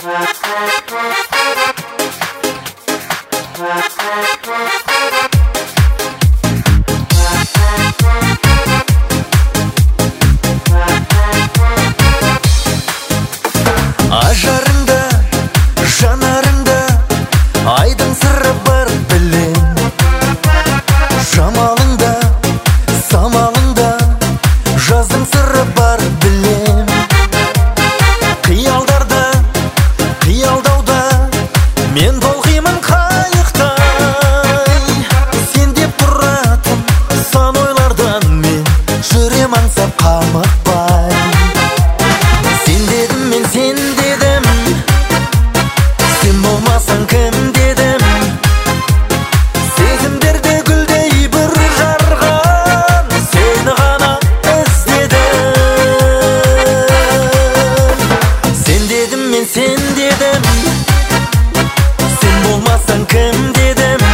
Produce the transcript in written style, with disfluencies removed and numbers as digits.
Ажарыңда, жанарыңда айдың сыры бар білем. Жамалыңда, самалыңда жаздың сыры бар білем. Қиялдарда, қиялдауда мен толқимын қайықтай. Сен деп тұратын сан ойлардан мен жүрем аңсап қамықпай. Сен дедім, мен сен дедім, сен болмасаң кім дедім. Сезімдерде гүлдей бір жарған, сені ғана іздедім. Сен дедім, мен сен дедім, сен болмасаң кім дедім.